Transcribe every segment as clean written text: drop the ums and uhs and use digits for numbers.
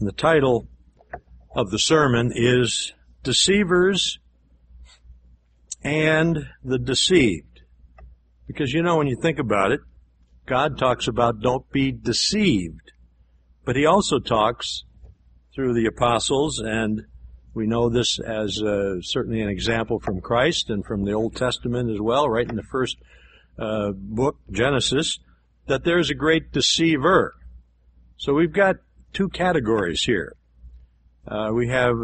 The title of the sermon is Deceivers and the Deceived. Because, when you think about it, God talks about don't be deceived. But he also talks through the apostles, and we know this as certainly an example from Christ and from the Old Testament as well, right in the first book, Genesis, that there's a great deceiver. So we've got two categories here. We have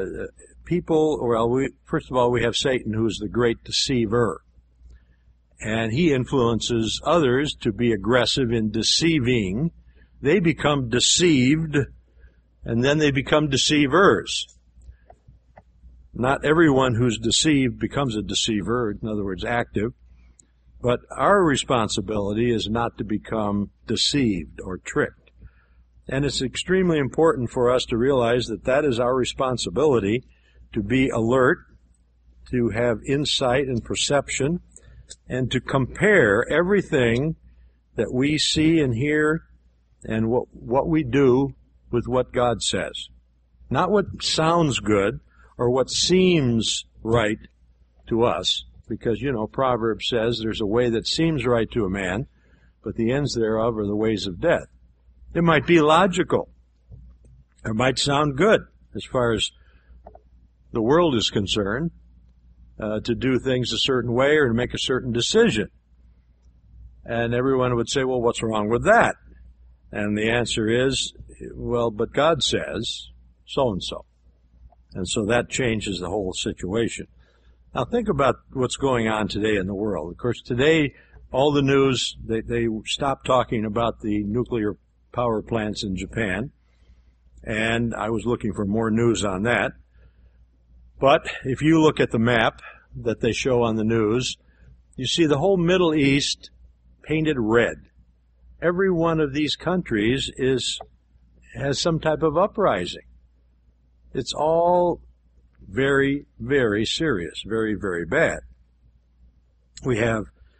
first of all, we have Satan, who is the great deceiver. And he influences others to be aggressive in deceiving. They become deceived, and then they become deceivers. Not everyone who's deceived becomes a deceiver, in other words, active. But our responsibility is not to become deceived or tricked. And it's extremely important for us to realize that that is our responsibility, to be alert, to have insight and perception, and to compare everything that we see and hear and what we do with what God says. Not what sounds good or what seems right to us, because, Proverbs says there's a way that seems right to a man, but the ends thereof are the ways of death. It might be logical. It might sound good as far as the world is concerned, to do things a certain way or to make a certain decision. And everyone would say, well, what's wrong with that? And the answer is, well, but God says so-and-so. And so that changes the whole situation. Now think about what's going on today in the world. Of course, today, all the news, they stopped talking about the nuclear power plants in Japan. And I was looking for more news on that. But if you look at the map that they show on the news, you see the whole Middle East painted red. Every one of these countries has some type of uprising. It's all very, very serious, very, very bad. We have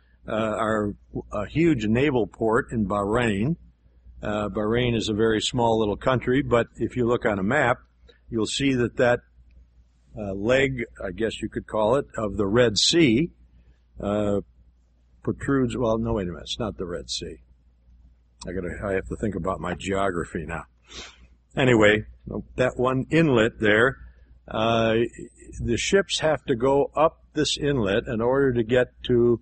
a huge naval port in Bahrain. Bahrain is a very small little country, but if you look on a map, you'll see that leg, I guess you could call it, of the Red Sea protrudes. Well, no, wait a minute. It's not the Red Sea. I have to think about my geography now. Anyway, that one inlet there, the ships have to go up this inlet in order to get to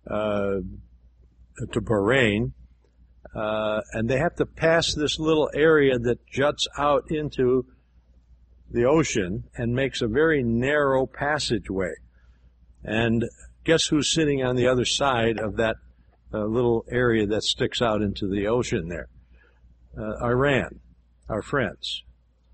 Bahrain, and they have to pass this little area that juts out into the ocean and makes a very narrow passageway. And guess who's sitting on the other side of that little area that sticks out into the ocean there? Iran, our friends.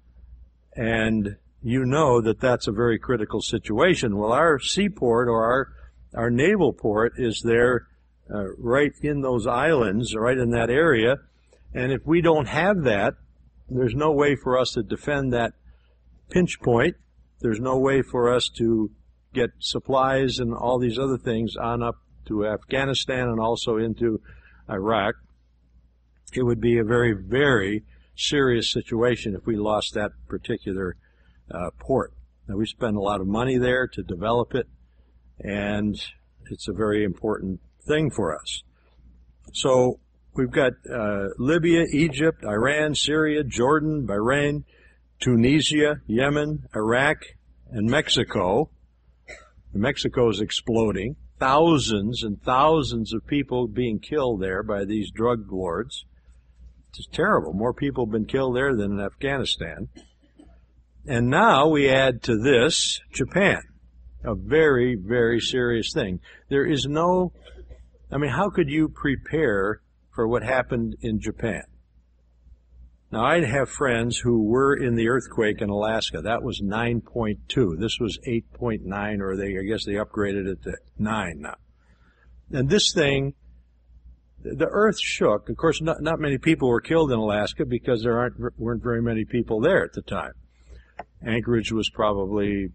And you know that that's a very critical situation. Well, our seaport or our naval port is there right in those islands, right in that area. And if we don't have that, there's no way for us to defend that pinch point. There's no way for us to get supplies and all these other things on up to Afghanistan and also into Iraq. It would be a very, very serious situation if we lost that particular port. Now, we spend a lot of money there to develop it, and it's a very important thing for us. So we've got Libya, Egypt, Iran, Syria, Jordan, Bahrain, Tunisia, Yemen, Iraq, and Mexico. Mexico is exploding. Thousands and thousands of people being killed there by these drug lords. It's terrible. More people have been killed there than in Afghanistan. And now we add to this Japan, a very, very serious thing. There is how could you prepare for what happened in Japan? Now, I have friends who were in the earthquake in Alaska. That was 9.2. This was 8.9, or I guess they upgraded it to 9 now. And this thing, the earth shook. Of course, not many people were killed in Alaska because there weren't very many people there at the time. Anchorage was probably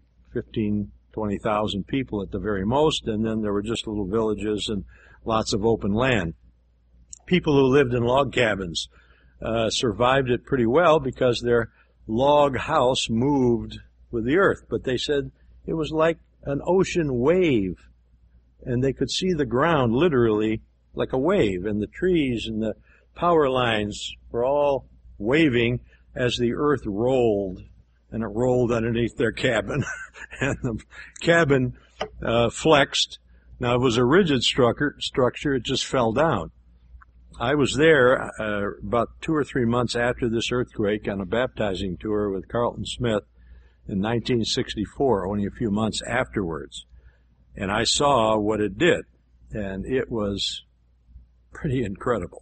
20,000 people at the very most, and then there were just little villages and lots of open land. People who lived in log cabins survived it pretty well because their log house moved with the earth, but they said it was like an ocean wave, and they could see the ground literally like a wave, and the trees and the power lines were all waving as the earth rolled, and it rolled underneath their cabin, and the cabin flexed. Now, it was a rigid structure, it just fell down. I was there about 2 or 3 months after this earthquake on a baptizing tour with Carlton Smith in 1964, only a few months afterwards. And I saw what it did, and it was pretty incredible.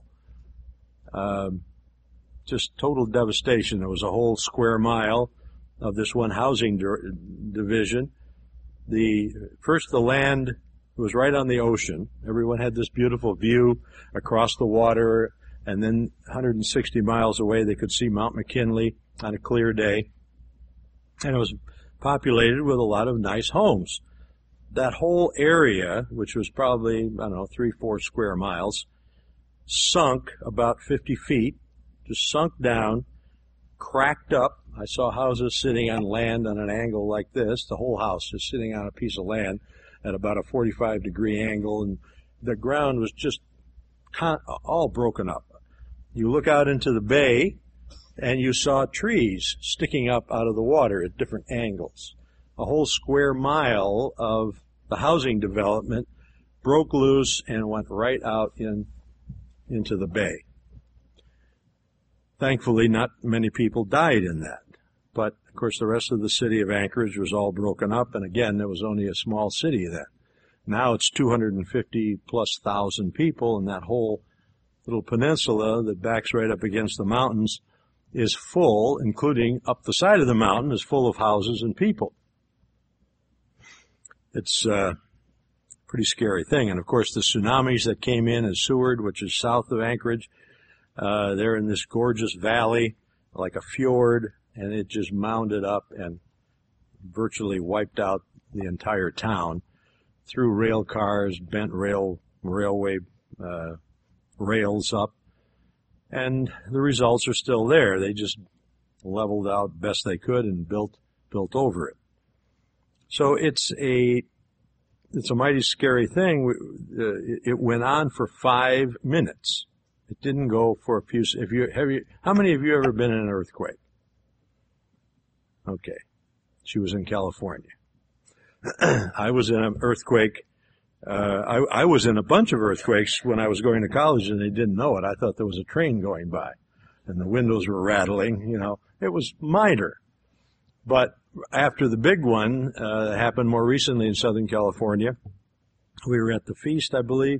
Just total devastation. There was a whole square mile of this one housing division. First, the land was right on the ocean. Everyone had this beautiful view across the water, and then 160 miles away they could see Mount McKinley on a clear day. And it was populated with a lot of nice homes. That whole area, which was probably, 3-4 square miles, sunk about 50 feet, just sunk down, cracked up. I saw houses sitting on land on an angle like this, the whole house just sitting on a piece of land at about a 45-degree angle, and the ground was just all broken up. You look out into the bay, and you saw trees sticking up out of the water at different angles. A whole square mile of the housing development broke loose and went right out into the bay. Thankfully, not many people died in that. But, of course, the rest of the city of Anchorage was all broken up, and again, there was only a small city then. Now it's 250-plus thousand people, and that whole little peninsula that backs right up against the mountains is full, including up the side of the mountain, is full of houses and people. It's a pretty scary thing. And, of course, the tsunamis that came in Seward, which is south of Anchorage, they're in this gorgeous valley, like a fjord, and it just mounded up and virtually wiped out the entire town through rail cars, bent railway rails up. And the results are still there. They just leveled out best they could and built over it. So it's a mighty scary thing. It went on for 5 minutes. It didn't go for a few. How many of you ever been in an earthquake? Okay. She was in California. I was in an earthquake. I was in a bunch of earthquakes when I was going to college, and they didn't know it. I thought there was a train going by, and the windows were rattling. It was minor. But after the big one happened more recently in Southern California, we were at the feast, I believe.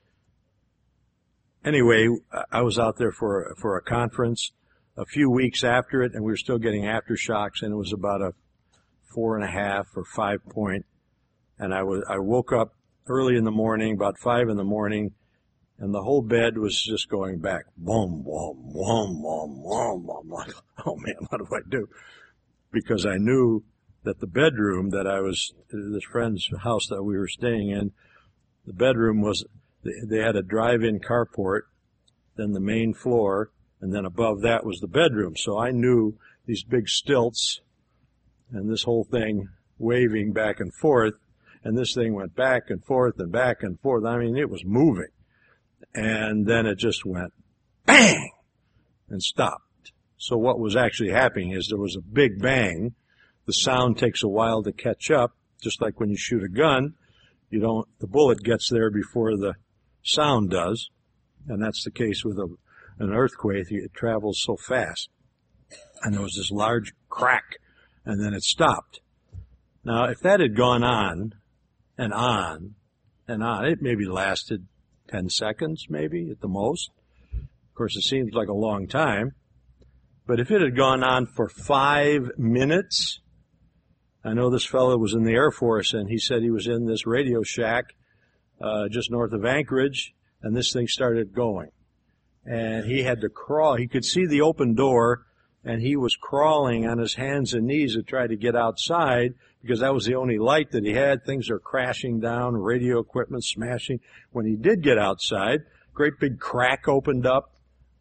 Anyway, I was out there for a conference a few weeks after it, and we were still getting aftershocks, and it was about a 4.5 or 5 point. And I woke up early in the morning, about 5 in the morning, and the whole bed was just going back. Boom, boom, boom, boom, boom, boom. Oh man, what do I do? Because I knew that the bedroom this friend's house that we were staying in, the bedroom was, they had a drive-in carport, then the main floor, and then above that was the bedroom. So I knew these big stilts and this whole thing waving back and forth, and this thing went back and forth and back and forth. I mean, it was moving. And then it just went bang and stopped. So what was actually happening is there was a big bang. The sound takes a while to catch up, just like when you shoot a gun. The bullet gets there before the sound does. And that's the case with an earthquake. It travels so fast. And there was this large crack, and then it stopped. Now, if that had gone on and on and on, it maybe lasted 10 seconds, maybe, at the most. Of course, it seems like a long time. But if it had gone on for 5 minutes, I know this fellow was in the Air Force, and he said he was in this radio shack just north of Anchorage, and this thing started going. And he had to crawl. He could see the open door, and he was crawling on his hands and knees to try to get outside because that was the only light that he had. Things are crashing down, radio equipment smashing. When he did get outside, great big crack opened up,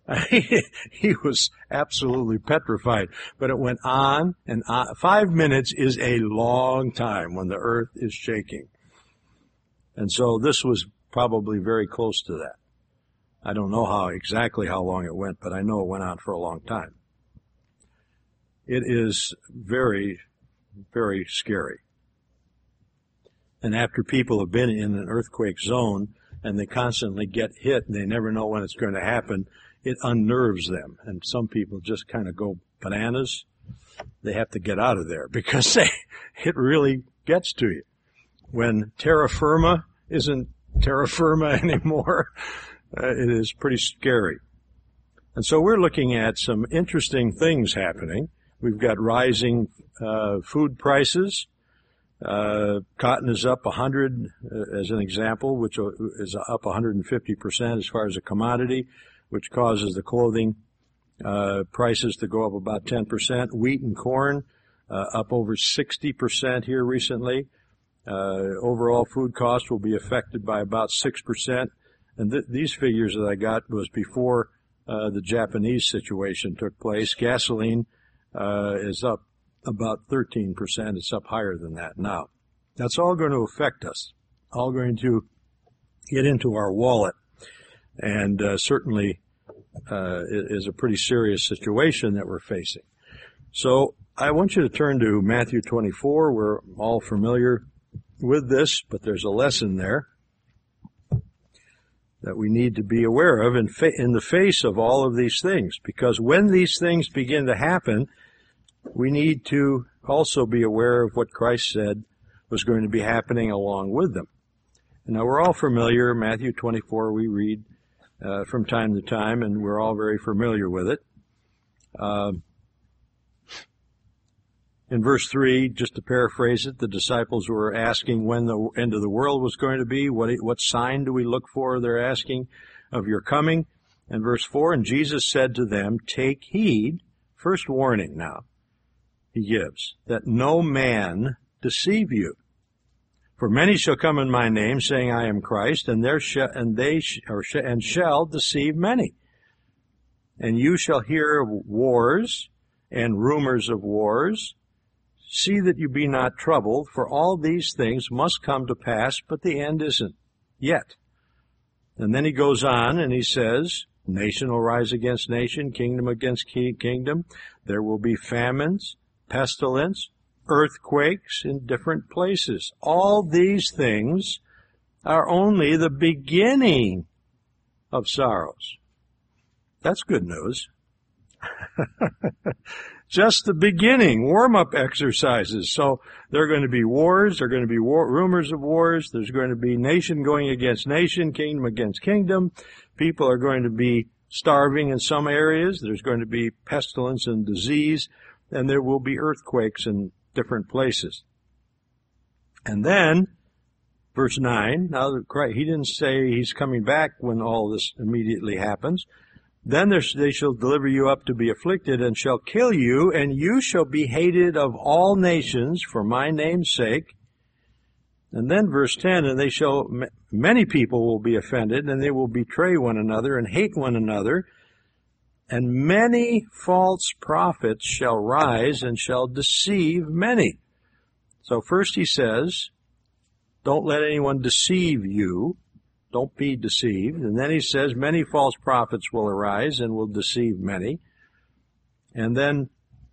He was absolutely petrified. But it went on and on. 5 minutes is a long time when the earth is shaking. And so this was probably very close to that. I don't know exactly how long it went, but I know it went on for a long time. It is very, very scary. And after people have been in an earthquake zone and they constantly get hit and they never know when it's going to happen, it unnerves them. And some people just kind of go bananas. They have to get out of there because it really gets to you. When terra firma isn't terra firma anymore, it is pretty scary. And so we're looking at some interesting things happening. We've got rising food prices. Cotton is up 100, as an example, which is up 150% as far as a commodity, which causes the clothing prices to go up about 10%. Wheat and corn up over 60% here recently. Overall food costs will be affected by about 6%. And these figures that I got was before the Japanese situation took place. Gasoline is up about 13%. It's up higher than that now. That's all going to affect us, all going to get into our wallet, and certainly it is a pretty serious situation that we're facing. So I want you to turn to Matthew 24. We're all familiar with this, but there's a lesson there that we need to be aware of in the face of all of these things, because when these things begin to happen, we need to also be aware of what Christ said was going to be happening along with them. And now we're all familiar, Matthew 24 we read from time to time, and we're all very familiar with it. In verse 3, just to paraphrase it, the disciples were asking when the end of the world was going to be. What sign do we look for? They're asking of your coming. And verse 4, and Jesus said to them, take heed, first warning now, he gives, that no man deceive you. For many shall come in my name, saying, I am Christ, and shall deceive many. And you shall hear of wars and rumors of wars. See that you be not troubled, for all these things must come to pass, but the end isn't yet. And then he goes on and he says, nation will rise against nation, kingdom against kingdom. There will be famines, pestilence, earthquakes in different places. All these things are only the beginning of sorrows. That's good news. Just the beginning, warm-up exercises. So there are going to be wars, there are going to be rumors of wars, there's going to be nation going against nation, kingdom against kingdom. People are going to be starving in some areas, there's going to be pestilence and disease, and there will be earthquakes in different places. And then, verse 9, now he didn't say he's coming back when all this immediately happens. Then they shall deliver you up to be afflicted, and shall kill you, and you shall be hated of all nations for my name's sake. And then verse 10, and many people will be offended, and they will betray one another and hate one another. And many false prophets shall rise and shall deceive many. So first he says, don't let anyone deceive you. Don't be deceived. And then he says, many false prophets will arise and will deceive many. And then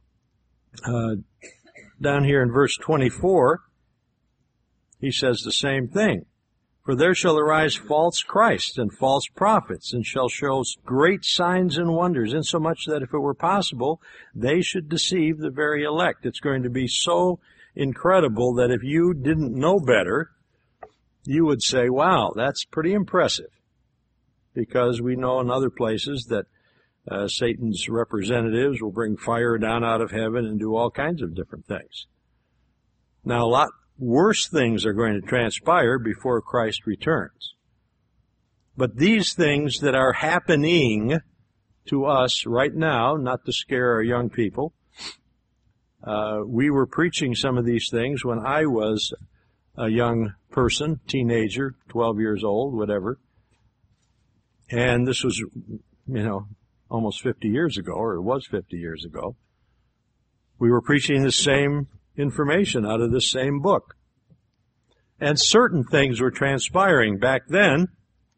down here in verse 24, he says the same thing. For there shall arise false Christs and false prophets, and shall show great signs and wonders, insomuch that if it were possible, they should deceive the very elect. It's going to be so incredible that if you didn't know better, you would say, wow, that's pretty impressive. Because we know in other places that Satan's representatives will bring fire down out of heaven and do all kinds of different things. Now, a lot worse things are going to transpire before Christ returns. But these things that are happening to us right now, not to scare our young people, we were preaching some of these things when I was a young person, teenager, 12 years old, whatever. And this was, almost 50 years ago, or it was 50 years ago, we were preaching the same information out of the same book. And certain things were transpiring back then.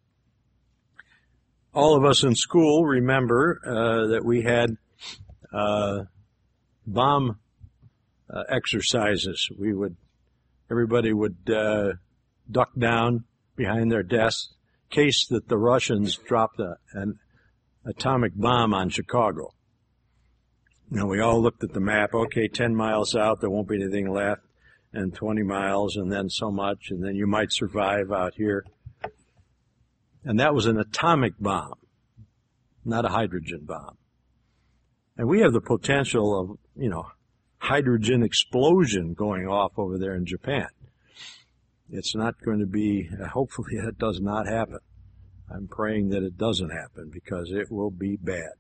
All of us in school remember that we had bomb exercises. Everybody would duck down behind their desks in case that the Russians dropped an atomic bomb on Chicago. Now, we all looked at the map. Okay, 10 miles out, there won't be anything left, and 20 miles, and then so much, and then you might survive out here. And that was an atomic bomb, not a hydrogen bomb. And we have the potential of, hydrogen explosion going off over there in Japan. It's not going to be, hopefully that does not happen. I'm praying that it doesn't happen because it will be bad.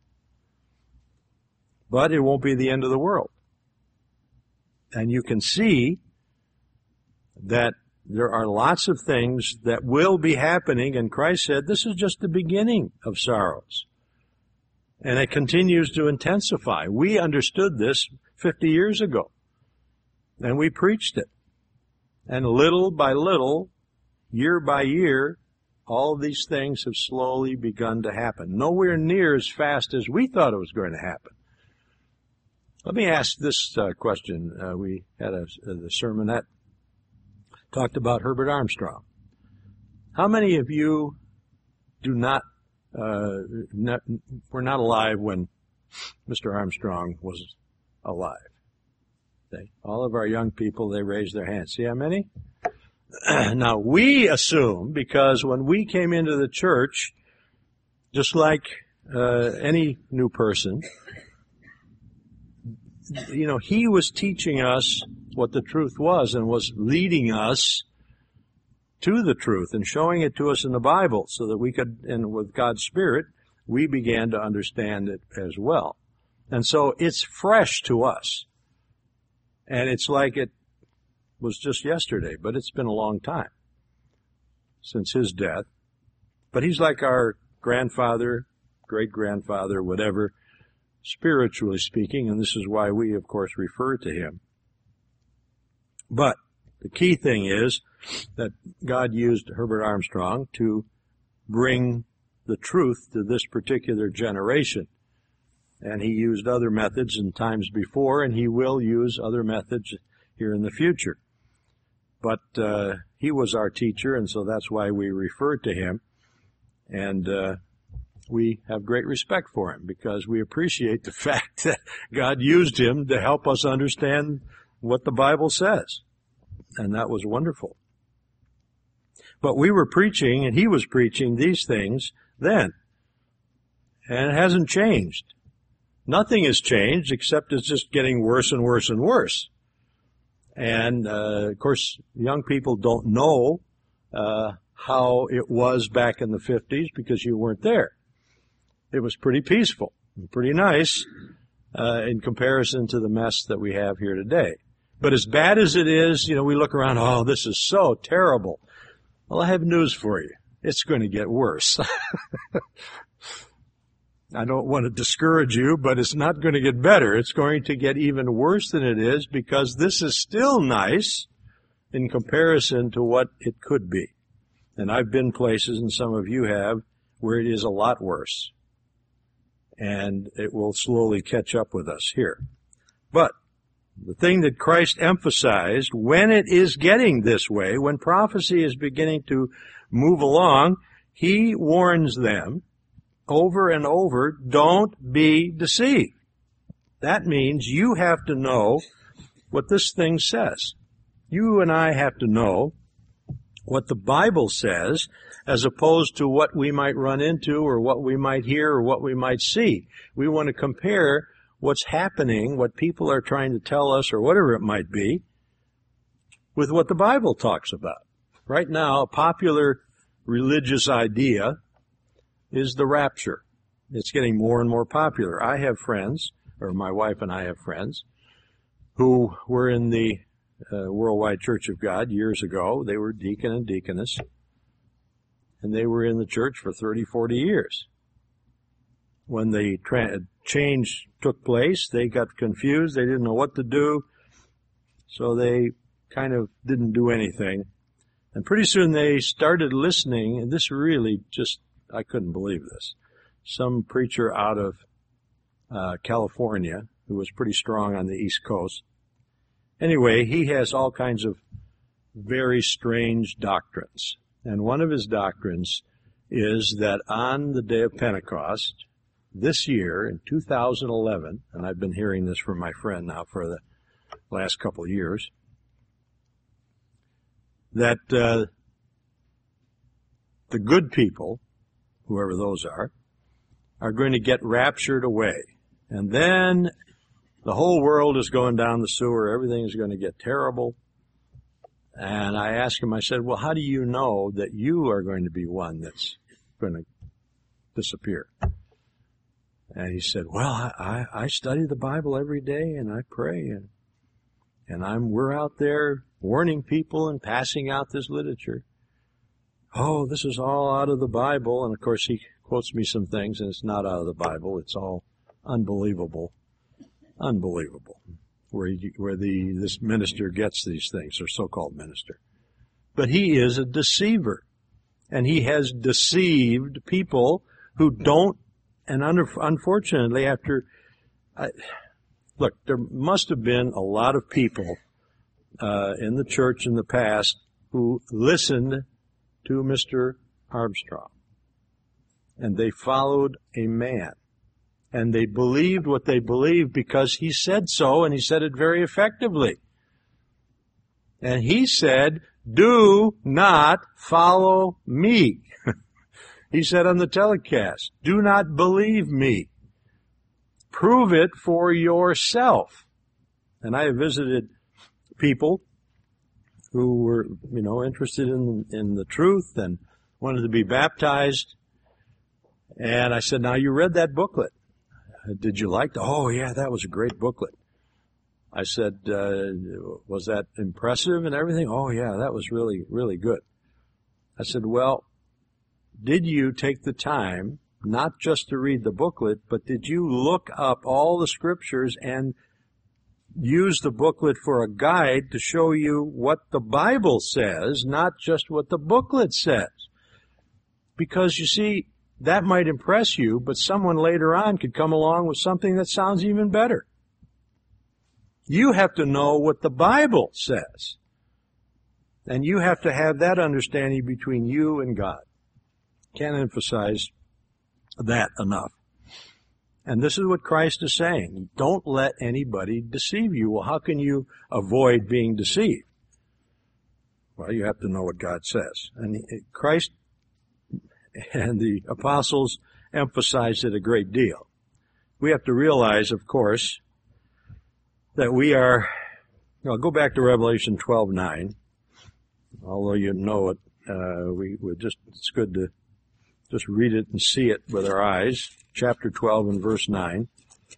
But it won't be the end of the world. And you can see that there are lots of things that will be happening, and Christ said this is just the beginning of sorrows. And it continues to intensify. We understood this 50 years ago, and we preached it. And little by little, year by year, all of these things have slowly begun to happen. Nowhere near as fast as we thought it was going to happen. Let me ask this question. We had the sermonette talked about Herbert Armstrong. How many of you were not alive when Mr. Armstrong was alive? All of our young people, they raised their hands. See how many? Now, we assume, because when we came into the church, just like any new person, he was teaching us what the truth was and was leading us to the truth and showing it to us in the Bible so that we could, and with God's Spirit, we began to understand it as well. And so it's fresh to us. And it's like it was just yesterday, but it's been a long time since his death. But he's like our grandfather, great-grandfather, whatever, spiritually speaking, and this is why we, of course, refer to him. But the key thing is that God used Herbert Armstrong to bring the truth to this particular generation. And he used other methods in times before, and he will use other methods here in the future. But he was our teacher, and so that's why we refer to him. And we have great respect for him because we appreciate the fact that God used him to help us understand what the Bible says. And that was wonderful. But we were preaching, and he was preaching these things then. And it hasn't changed. Nothing has changed except it's just getting worse and worse and worse. And, of course, young people don't know how it was back in the 50s because you weren't there. It was pretty peaceful and pretty nice in comparison to the mess that we have here today. But as bad as it is, we look around, oh, this is so terrible. Well, I have news for you. It's going to get worse. I don't want to discourage you, but it's not going to get better. It's going to get even worse than it is because this is still nice in comparison to what it could be. And I've been places, and some of you have, where it is a lot worse. And it will slowly catch up with us here. But the thing that Christ emphasized, when it is getting this way, when prophecy is beginning to move along, he warns them over and over, don't be deceived. That means you have to know what this thing says. You and I have to know what the Bible says as opposed to what we might run into or what we might hear or what we might see. We want to compare what's happening, what people are trying to tell us or whatever it might be, with what the Bible talks about. Right now, a popular religious idea is the rapture. It's getting more and more popular. I have friends, or my wife and I have friends, who were in the Worldwide Church of God years ago. They were deacon and deaconess, and they were in the church for 30, 40 years. when the change took place, they got confused. They didn't know what to do. So they kind of didn't do anything. And pretty soon they started listening, and this really just, I couldn't believe this. Some preacher out of California, who was pretty strong on the East Coast. Anyway, he has all kinds of very strange doctrines. And one of his doctrines is that on the day of Pentecost, this year, in 2011, and I've been hearing this from my friend now for the last couple of years, that the good people, whoever those are going to get raptured away. And then the whole world is going down the sewer. Everything is going to get terrible. And I asked him, I said, well, how do you know that you are going to be one that's going to disappear? And he said, well, I study the Bible every day and I pray and we're out there warning people and passing out this literature. Oh, this is all out of the Bible. And of course he quotes me some things and it's not out of the Bible. It's all unbelievable. Unbelievable. Where this minister gets these things, or so-called minister. But he is a deceiver. And he has deceived people who don't, and unfortunately look, there must have been a lot of people in the church in the past who listened to Mr. Armstrong. And they followed a man. And they believed what they believed because he said so, and he said it very effectively. And he said, do not follow me. He said on the telecast, do not believe me. Prove it for yourself. And I have visited people who were, interested in the truth and wanted to be baptized. And I said, now you read that booklet. Did you like it? Oh, yeah, that was a great booklet. I said, was that impressive and everything? Oh, yeah, that was really, really good. I said, well, did you take the time not just to read the booklet, but did you look up all the scriptures and use the booklet for a guide to show you what the Bible says, not just what the booklet says? Because, you see, that might impress you, but someone later on could come along with something that sounds even better. You have to know what the Bible says. And you have to have that understanding between you and God. Can't emphasize that enough. And this is what Christ is saying. Don't let anybody deceive you. Well, how can you avoid being deceived? Well, you have to know what God says. And Christ and the apostles emphasized it a great deal. We have to realize, of course, that we are, go back to Revelation 12:9. Although you know it, it's good to just read it and see it with our eyes. Chapter 12 and verse 9.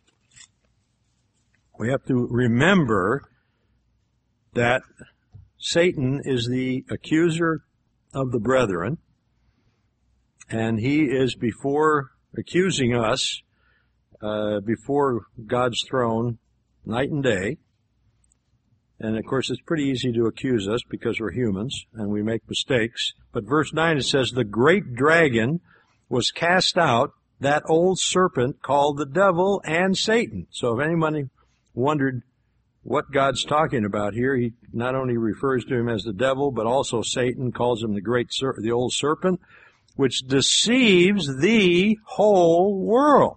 We have to remember that Satan is the accuser of the brethren, and he is before accusing us before God's throne night and day. And of course it's pretty easy to accuse us because we're humans and we make mistakes. But verse 9 it says, the great dragon was cast out, that old serpent called the devil and Satan. So if anybody wondered what God's talking about here, he not only refers to him as the devil, but also Satan, calls him the old serpent, which deceives the whole world.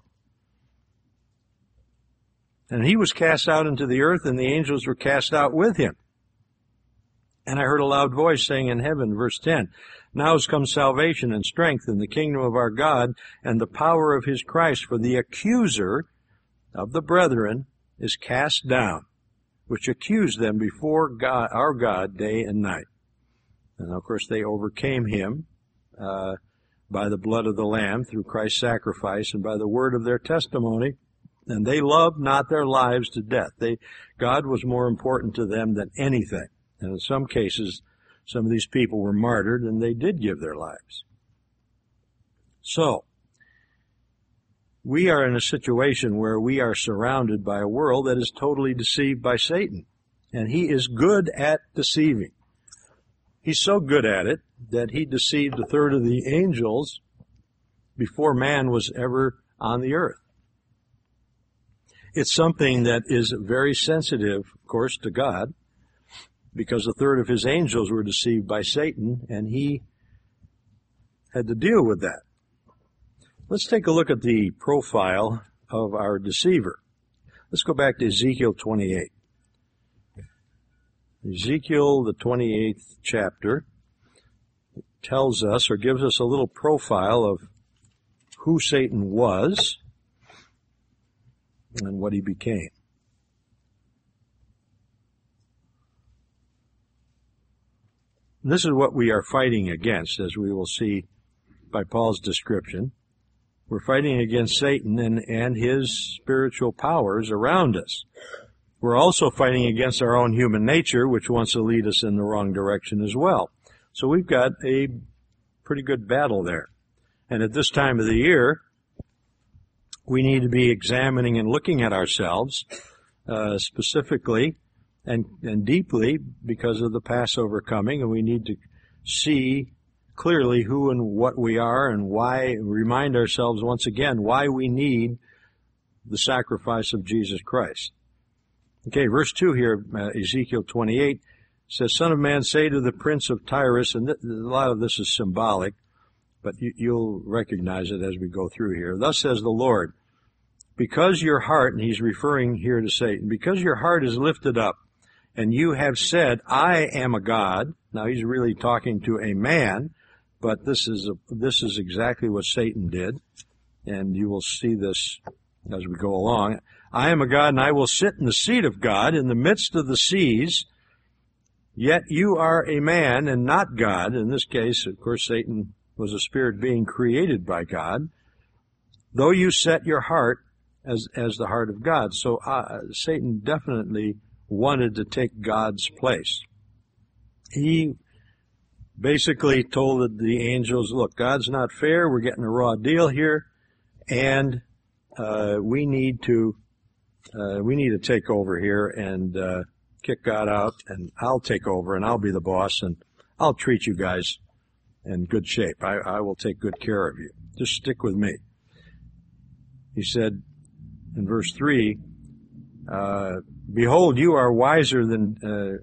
And he was cast out into the earth, and the angels were cast out with him. And I heard a loud voice saying in heaven, verse 10, now has come salvation and strength in the kingdom of our God and the power of his Christ, for the accuser of the brethren is cast down, which accused them before God, our God, day and night. And of course they overcame him by the blood of the Lamb through Christ's sacrifice and by the word of their testimony. And they loved not their lives to death. God was more important to them than anything. And in some cases, some of these people were martyred and they did give their lives. So, we are in a situation where we are surrounded by a world that is totally deceived by Satan. And he is good at deceiving. He's so good at it that he deceived a third of the angels before man was ever on the earth. It's something that is very sensitive, of course, to God, because a third of his angels were deceived by Satan, and he had to deal with that. Let's take a look at the profile of our deceiver. Let's go back to Ezekiel 28. Ezekiel, the 28th chapter, tells us or gives us a little profile of who Satan was and what he became. This is what we are fighting against, as we will see by Paul's description. We're fighting against Satan and his spiritual powers around us. We're also fighting against our own human nature, which wants to lead us in the wrong direction as well. So we've got a pretty good battle there. And at this time of the year, we need to be examining and looking at ourselves specifically and deeply because of the Passover coming, and we need to see clearly who and what we are and why, remind ourselves once again why we need the sacrifice of Jesus Christ. Okay, verse 2 here, Ezekiel 28, says, Son of man, say to the prince of Tyrus, and a lot of this is symbolic, but you'll recognize it as we go through here. Thus says the Lord, because your heart, and he's referring here to Satan, because your heart is lifted up, and you have said, I am a God. Now he's really talking to a man, but this is exactly what Satan did, and you will see this as we go along. I am a God, and I will sit in the seat of God in the midst of the seas, yet you are a man and not God. In this case, of course, Satan was a spirit being created by God, though you set your heart as the heart of God. So Satan definitely wanted to take God's place. He basically told the angels, look, God's not fair, we're getting a raw deal here, and we need to take over here and kick God out, and I'll take over, and I'll be the boss, and I'll treat you guys in good shape. I will take good care of you. Just stick with me. He said in verse 3, behold, you are wiser than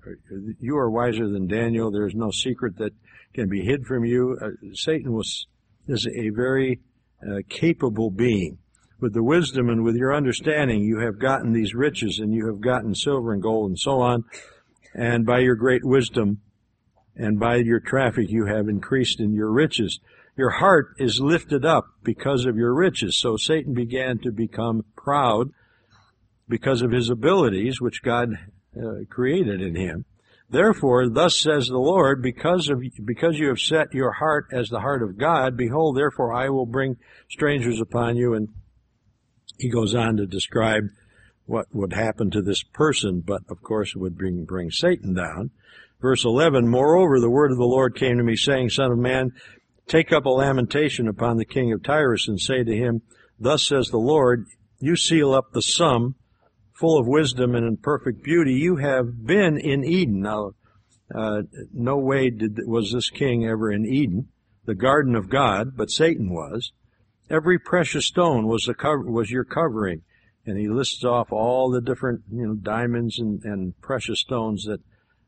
Daniel. There is no secret that can be hid from you. Satan is a very capable being. With the wisdom and with your understanding, you have gotten these riches, and you have gotten silver and gold and so on. And by your great wisdom and by your traffic, you have increased in your riches. Your heart is lifted up because of your riches. So Satan began to become proud because of his abilities, which God created in him. Therefore, thus says the Lord, because you have set your heart as the heart of God, behold, therefore I will bring strangers upon you. And he goes on to describe what would happen to this person, but of course it would bring Satan down. Verse 11, moreover, the word of the Lord came to me, saying, Son of man, take up a lamentation upon the king of Tyrus, and say to him, thus says the Lord, you seal up the sum, full of wisdom and in perfect beauty. You have been in Eden. Now, no way was this king ever in Eden, the garden of God, but Satan was. Every precious stone was your covering. And he lists off all the different, diamonds and precious stones that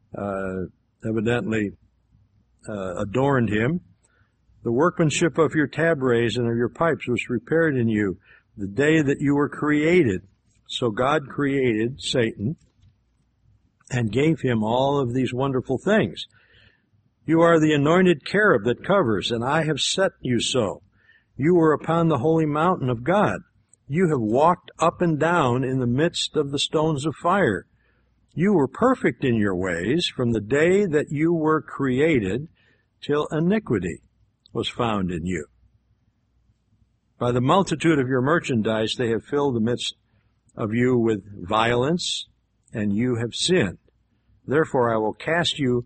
evidently adorned him. The workmanship of your tabrets and of your pipes was prepared in you the day that you were created. So God created Satan and gave him all of these wonderful things. You are the anointed cherub that covers, and I have set you so. You were upon the holy mountain of God. You have walked up and down in the midst of the stones of fire. You were perfect in your ways from the day that you were created till iniquity was found in you. By the multitude of your merchandise they have filled the midst of you with violence, and you have sinned. Therefore I will cast you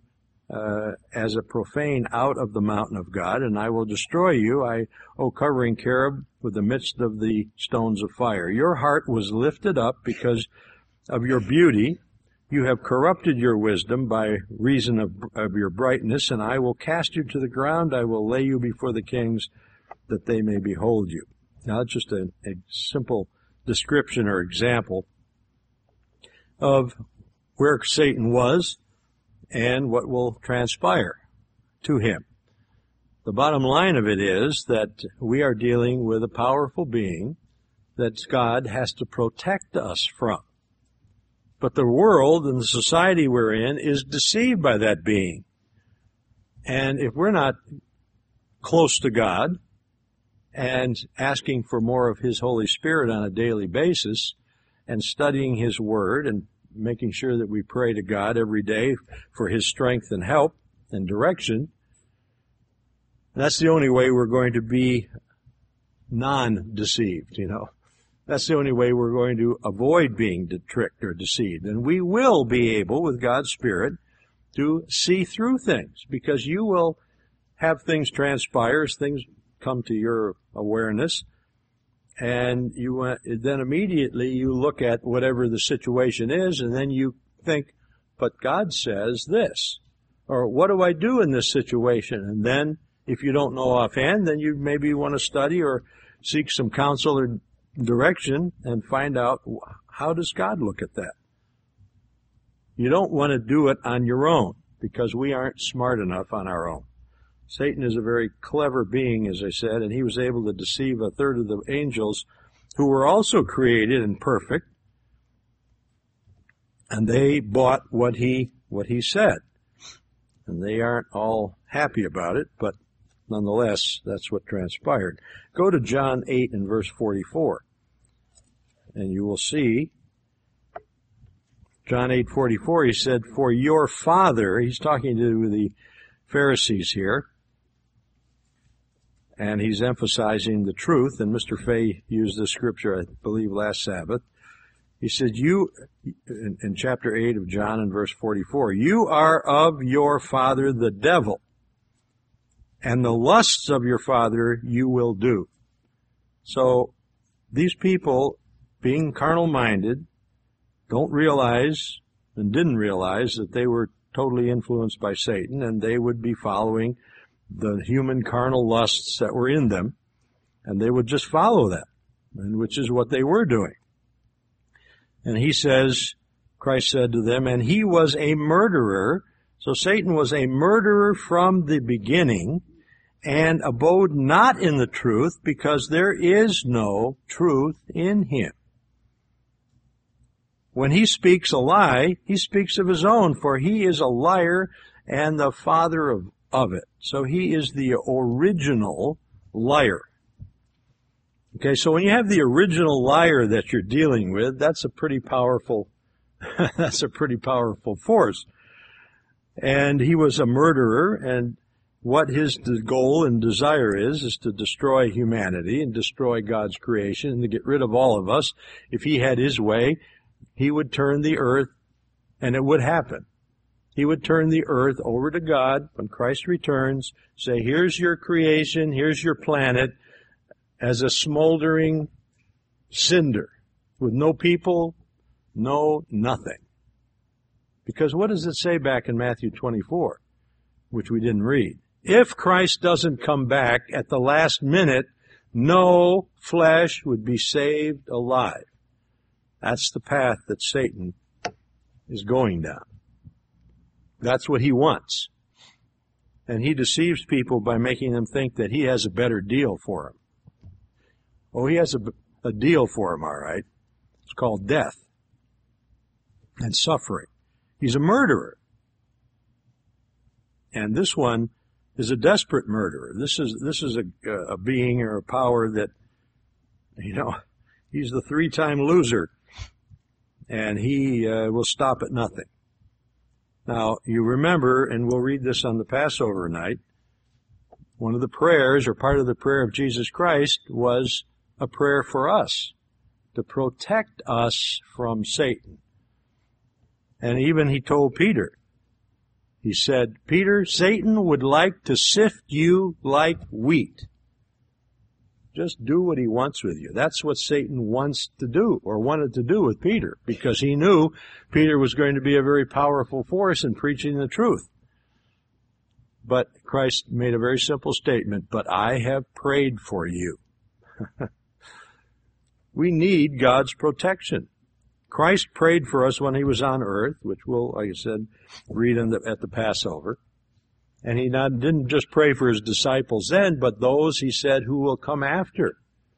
as a profane out of the mountain of God, and I will destroy you, O covering cherub, with the midst of the stones of fire. Your heart was lifted up because of your beauty. You have corrupted your wisdom by reason of your brightness, and I will cast you to the ground. I will lay you before the kings, that they may behold you. Now, that's just a simple description or example of where Satan was and what will transpire to him. The bottom line of it is that we are dealing with a powerful being that God has to protect us from. But the world and the society we're in is deceived by that being. And if we're not close to God and asking for more of His Holy Spirit on a daily basis and studying His Word and making sure that we pray to God every day for His strength and help and direction, that's the only way we're going to be non-deceived, That's the only way we're going to avoid being tricked or deceived. And we will be able, with God's Spirit, to see through things, because you will have things transpire as things come to your awareness, and then immediately you look at whatever the situation is, and then you think, but God says this, or what do I do in this situation? And then, if you don't know offhand, then you maybe want to study or seek some counsel or direction and find out, how does God look at that? You don't want to do it on your own, because we aren't smart enough on our own. Satan is a very clever being, as I said, and he was able to deceive a third of the angels who were also created and perfect, and they bought what he said. And they aren't all happy about it, but nonetheless, that's what transpired. Go to John 8 and verse 44, and you will see, John 8:44, he said, for your Father, he's talking to the Pharisees here, and he's emphasizing the truth, and Mr. Fay used this scripture, I believe, last Sabbath. He said, in chapter 8 of John and verse 44, you are of your father the devil, and the lusts of your father you will do. So these people, being carnal-minded, don't realize and didn't realize that they were totally influenced by Satan, and they would be following the human carnal lusts that were in them, and they would just follow that, and which is what they were doing. And he says, Christ said to them, and he was a murderer. So Satan was a murderer from the beginning, and abode not in the truth, because there is no truth in him. When he speaks a lie, he speaks of his own, for he is a liar and the father of it. So he is the original liar. Okay, so when you have the original liar that you're dealing with, that's a pretty powerful, that's a pretty powerful force. And he was a murderer, and what his goal and desire is to destroy humanity and destroy God's creation and to get rid of all of us. If he had his way, he would turn the earth, and it would happen. He would turn the earth over to God when Christ returns, say, here's your creation, here's your planet, as a smoldering cinder with no people, no nothing. Because what does it say back in Matthew 24, which we didn't read? If Christ doesn't come back at the last minute, no flesh would be saved alive. That's the path that Satan is going down. That's what he wants. And he deceives people by making them think that he has a better deal for them. Oh, he has a deal for him, all right. It's called death and suffering. He's a murderer. And this one is a desperate murderer. This is a being or a power that, he's the 3-time loser. And he will stop at nothing. Now, you remember, and we'll read this on the Passover night, one of the prayers, or part of the prayer of Jesus Christ, was a prayer for us, to protect us from Satan. And even he told Peter, He said, Peter, Satan would like to sift you like wheat. Just do what he wants with you. That's what Satan wants to do, or wanted to do with Peter, because he knew Peter was going to be a very powerful force in preaching the truth. But Christ made a very simple statement, but I have prayed for you. We need God's protection. Christ prayed for us when he was on earth, which we'll, like I said, read at the Passover. And he didn't just pray for his disciples then, but those, he said, who will come after.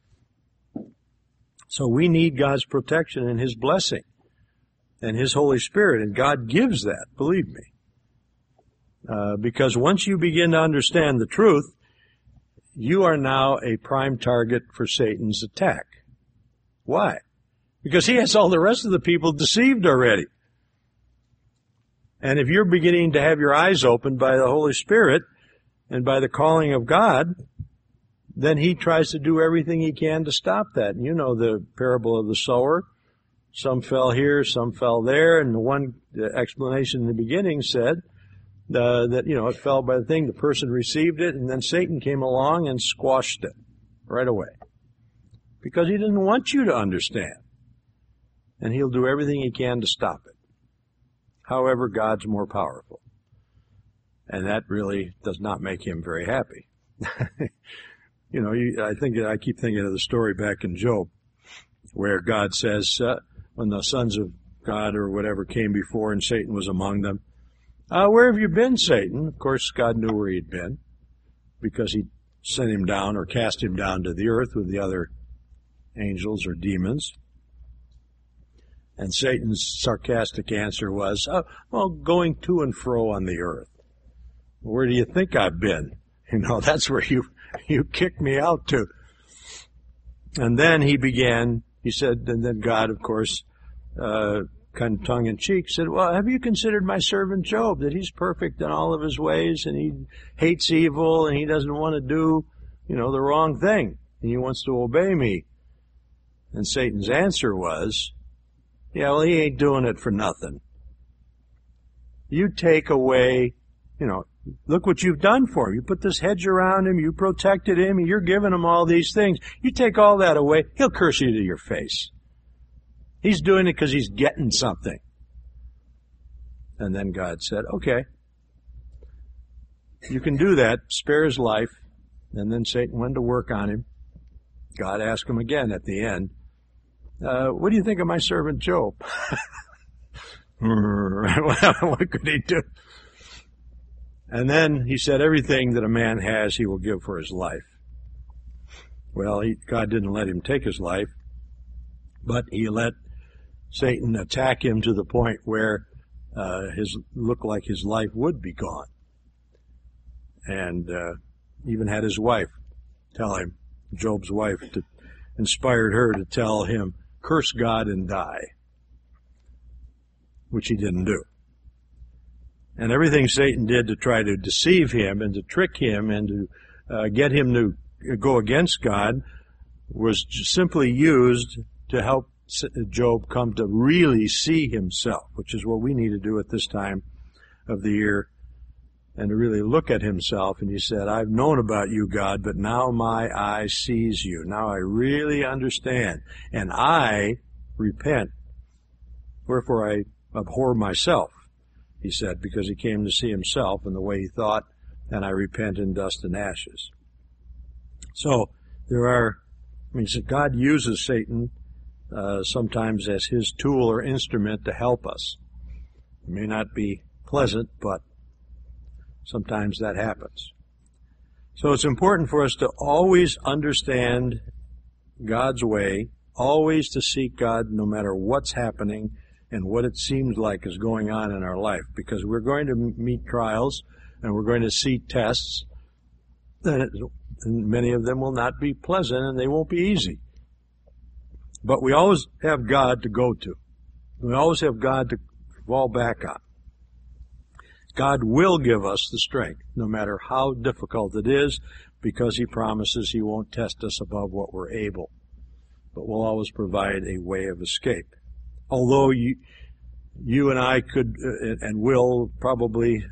So we need God's protection and his blessing and his Holy Spirit, and God gives that, believe me. Because once you begin to understand the truth, you are now a prime target for Satan's attack. Why? Because he has all the rest of the people deceived already. And if you're beginning to have your eyes opened by the Holy Spirit and by the calling of God, then he tries to do everything he can to stop that. And you know the parable of the sower. Some fell here, some fell there, and the one explanation in the beginning said that, it fell by the thing, the person received it, and then Satan came along and squashed it right away. Because he didn't want you to understand. And he'll do everything he can to stop it. However, God's more powerful. And that really does not make him very happy. I keep thinking of the story back in Job, where God says, when the sons of God or whatever came before and Satan was among them, where have you been, Satan? Of course, God knew where he'd been, because he sent him down or cast him down to the earth with the other angels or demons. And Satan's sarcastic answer was, going to and fro on the earth. Where do you think I've been? That's where you kicked me out to. And then he said, and then God, of course, kind of tongue-in-cheek, said, well, have you considered my servant Job, that he's perfect in all of his ways, and he hates evil, and he doesn't want to do, the wrong thing, and he wants to obey me? And Satan's answer was, yeah, well, he ain't doing it for nothing. You take away, look what you've done for him. You put this hedge around him, you protected him, you're giving him all these things. You take all that away, he'll curse you to your face. He's doing it because he's getting something. And then God said, okay, you can do that, spare his life. And then Satan went to work on him. God asked him again at the end, what do you think of my servant Job? What could he do? And then he said, everything that a man has, he will give for his life. Well, God didn't let him take his life, but he let Satan attack him to the point where looked like his life would be gone. And even had his wife tell him, Job's wife, inspired her to tell him, curse God and die, which he didn't do. And everything Satan did to try to deceive him and to trick him and to get him to go against God was simply used to help Job come to really see himself, which is what we need to do at this time of the year, and to really look at himself. And he said, I've known about you, God, but now my eye sees you. Now I really understand, and I repent. Wherefore I abhor myself, he said, because he came to see himself and the way he thought, and I repent in dust and ashes. So God uses Satan sometimes as his tool or instrument to help us. It may not be pleasant, but sometimes that happens. So it's important for us to always understand God's way, always to seek God no matter what's happening and what it seems like is going on in our life, because we're going to meet trials and we're going to see tests, and many of them will not be pleasant and they won't be easy. But we always have God to go to. We always have God to fall back on. God will give us the strength, no matter how difficult it is, because he promises he won't test us above what we're able, but will always provide a way of escape. Although you and I could and will probably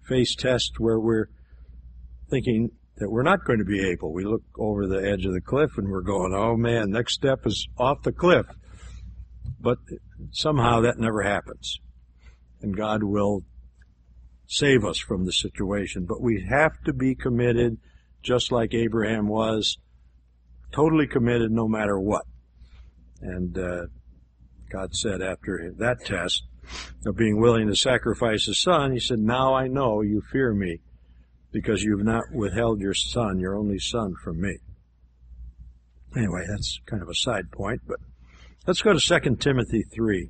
face tests where we're thinking that we're not going to be able. We look over the edge of the cliff and we're going, oh man, next step is off the cliff. But somehow that never happens. And God will save us from the situation. But we have to be committed, just like Abraham was, totally committed no matter what. And God said after that test of being willing to sacrifice his son, he said, now I know you fear me, because you've not withheld your son, your only son, from me. Anyway, that's kind of a side point, but let's go to 2 Timothy 3.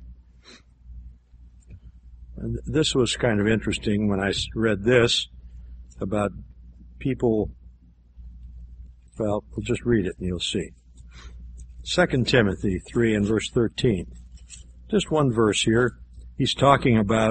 And this was kind of interesting when I read this about people. Well, we'll just read it and you'll see. 2 Timothy 3 and verse 13. Just one verse here. He's talking about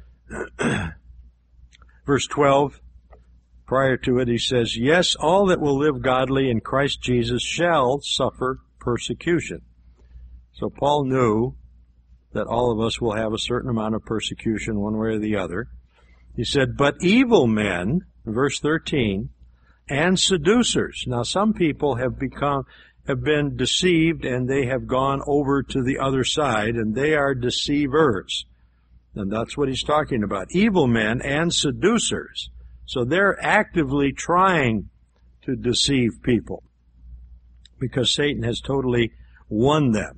verse 12. Prior to it, he says, yes, all that will live godly in Christ Jesus shall suffer persecution. So Paul knew that all of us will have a certain amount of persecution one way or the other. He said, but evil men, verse 13, and seducers. Now some people have been deceived and they have gone over to the other side and they are deceivers. And that's what he's talking about. Evil men and seducers. So they're actively trying to deceive people because Satan has totally won them.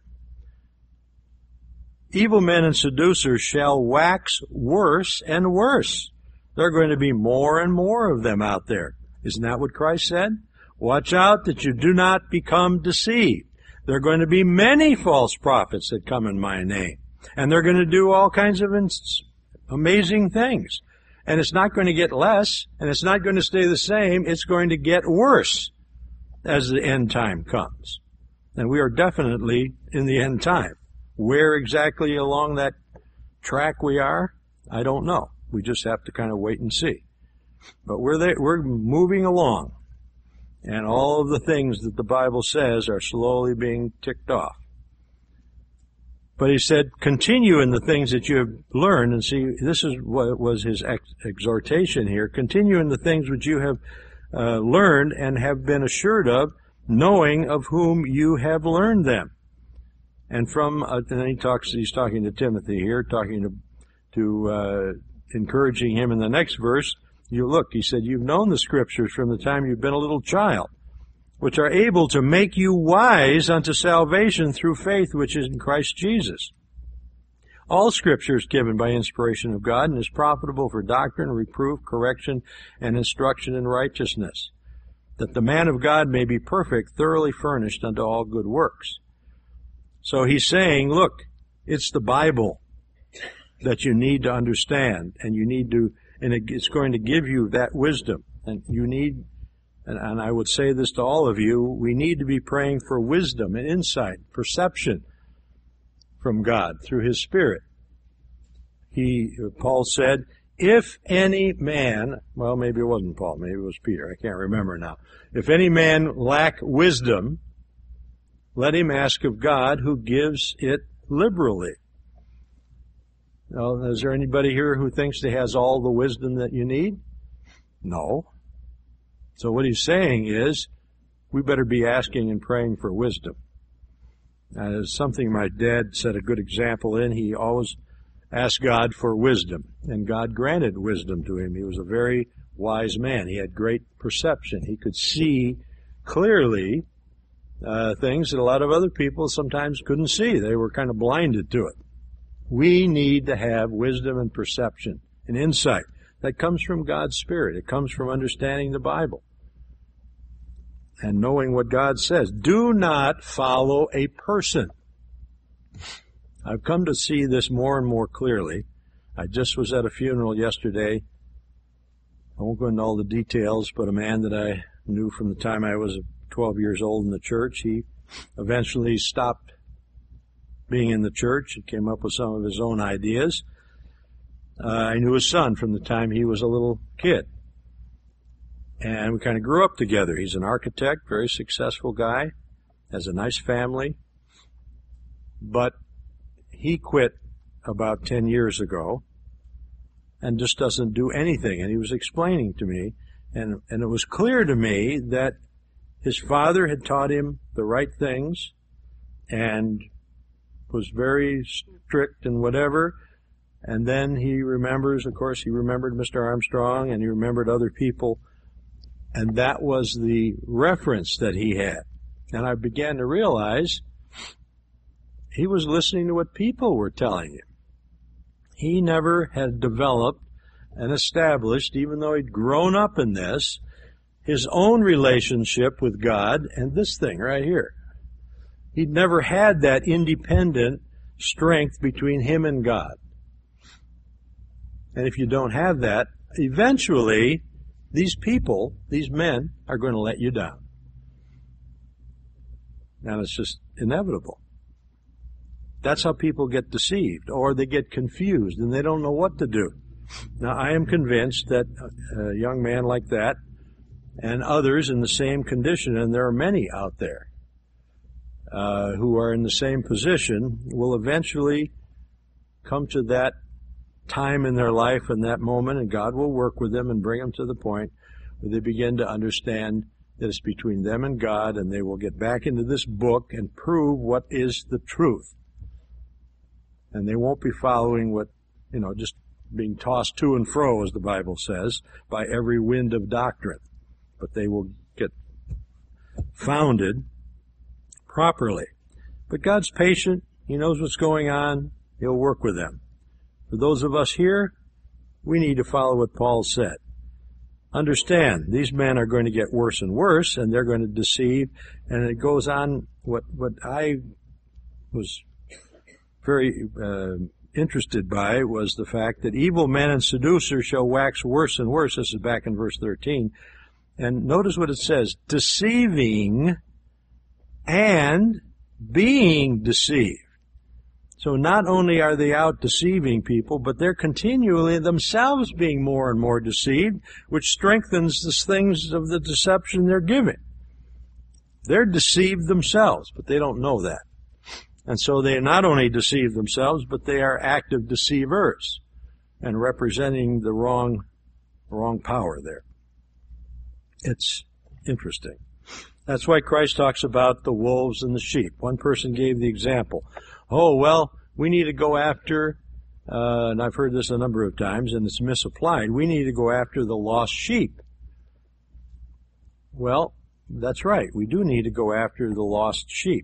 Evil men and seducers shall wax worse and worse. There are going to be more and more of them out there. Isn't that what Christ said? Watch out that you do not become deceived. There are going to be many false prophets that come in my name. And they're going to do all kinds of amazing things. And it's not going to get less, and it's not going to stay the same. It's going to get worse as the end time comes. And we are definitely in the end time. Where exactly along that track we are, I don't know. We just have to kind of wait and see. But we're moving along. And all of the things that the Bible says are slowly being ticked off. But he said, continue in the things that you have learned. And see, this is what was his exhortation here. Continue in the things which you have learned and have been assured of, knowing of whom you have learned them. And then he's talking to Timothy here, talking to encouraging him in the next verse. He said, you've known the Scriptures from the time you've been a little child, which are able to make you wise unto salvation through faith which is in Christ Jesus. All Scripture is given by inspiration of God and is profitable for doctrine, reproof, correction, and instruction in righteousness, that the man of God may be perfect, thoroughly furnished unto all good works. So he's saying, look, it's the Bible that you need to understand, and it's going to give you that wisdom, and you need. And I would say this to all of you, we need to be praying for wisdom and insight, perception from God through His Spirit. Paul said, if any man, well, maybe it wasn't Paul, maybe it was Peter, I can't remember now. If any man lack wisdom, let him ask of God who gives it liberally. Now, is there anybody here who thinks he has all the wisdom that you need? No. So what he's saying is, we better be asking and praying for wisdom. It's something my dad set a good example in. He always asked God for wisdom, and God granted wisdom to him. He was a very wise man. He had great perception. He could see clearly things that a lot of other people sometimes couldn't see. They were kind of blinded to it. We need to have wisdom and perception and insight. That comes from God's Spirit. It comes from understanding the Bible and knowing what God says. Do not follow a person. I've come to see this more and more clearly. I just was at a funeral yesterday. I won't go into all the details, but a man that I knew from the time I was 12 years old in the church, he eventually stopped being in the church. He came up with some of his own ideas. I knew his son from the time he was a little kid. And we kind of grew up together. He's an architect, very successful guy, has a nice family. But he quit about 10 years ago. and just doesn't do anything. And he was explaining to me, and it was clear to me that his father had taught him the right things and was very strict and whatever. And then he remembers, of course, he remembered Mr. Armstrong and he remembered other people. And that was the reference that he had. And I began to realize he was listening to what people were telling him. He never had developed and established, even though he'd grown up in this, his own relationship with God and this thing right here. He'd never had that independent strength between him and God. And if you don't have that, eventually these people, these men, are going to let you down. And it's just inevitable. That's how people get deceived, or they get confused and they don't know what to do. Now, I am convinced that a young man like that and others in the same condition, and there are many out there who are in the same position, will eventually come to that time in their life and that moment, and God will work with them and bring them to the point where they begin to understand that it's between them and God, and they will get back into this book and prove what is the truth. And they won't be following what, just being tossed to and fro, as the Bible says, by every wind of doctrine. But they will get founded properly. But God's patient. He knows what's going on. He'll work with them. For those of us here, we need to follow what Paul said. Understand, these men are going to get worse and worse, and they're going to deceive. And it goes on, what I was very interested by was the fact that evil men and seducers shall wax worse and worse. This is back in verse 13. And notice what it says, deceiving and being deceived. So not only are they out deceiving people, but they're continually themselves being more and more deceived, which strengthens the things of the deception they're giving. They're deceived themselves, but they don't know that. And so they not only deceive themselves, but they are active deceivers and representing the wrong power there. It's interesting. That's why Christ talks about the wolves and the sheep. One person gave the example. Oh, well, we need to go after, and I've heard this a number of times, and it's misapplied, we need to go after the lost sheep. Well, that's right. We do need to go after the lost sheep.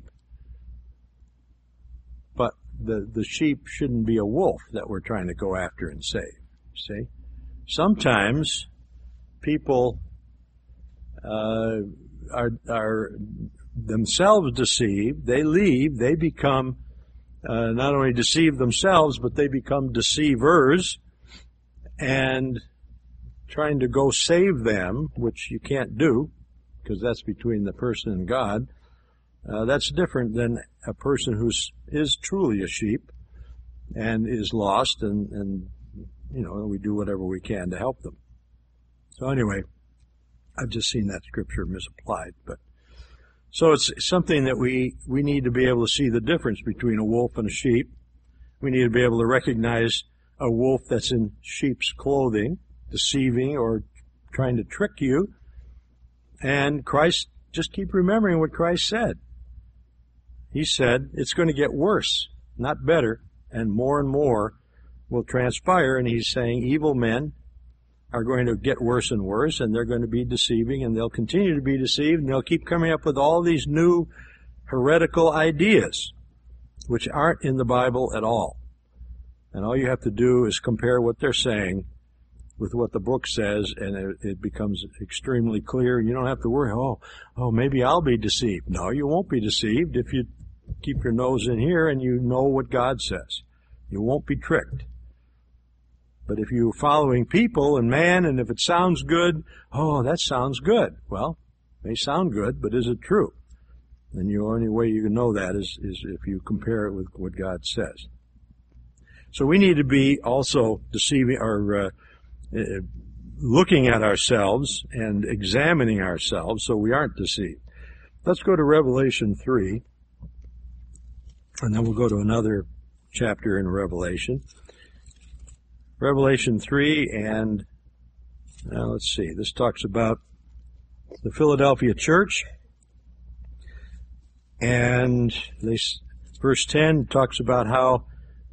But the sheep shouldn't be a wolf that we're trying to go after and save. See? Sometimes people are themselves deceived. They leave. They become not only deceive themselves, but they become deceivers, and trying to go save them, which you can't do, because that's between the person and God. That's different than a person who is truly a sheep and is lost, and we do whatever we can to help them. So anyway, I've just seen that scripture misapplied, but so it's something that we need to be able to see the difference between a wolf and a sheep. We need to be able to recognize a wolf that's in sheep's clothing, deceiving or trying to trick you. And Christ, just keep remembering what Christ said. He said it's going to get worse, not better, and more will transpire. And he's saying evil men are going to get worse and worse, and they're going to be deceiving, and they'll continue to be deceived, and they'll keep coming up with all these new heretical ideas, which aren't in the Bible at all. And all you have to do is compare what they're saying with what the book says, and it becomes extremely clear. You don't have to worry, oh, maybe I'll be deceived. No, you won't be deceived if you keep your nose in here and you know what God says. You won't be tricked. But if you're following people and man, and if it sounds good, that sounds good. Well, it may sound good, but is it true? And the only way you can know that is if you compare it with what God says. So we need to be also deceiving or looking at ourselves and examining ourselves so we aren't deceived. Let's go to Revelation 3, and then we'll go to another chapter in Revelation. Revelation 3, and let's see, this talks about the Philadelphia church, and verse 10 talks about how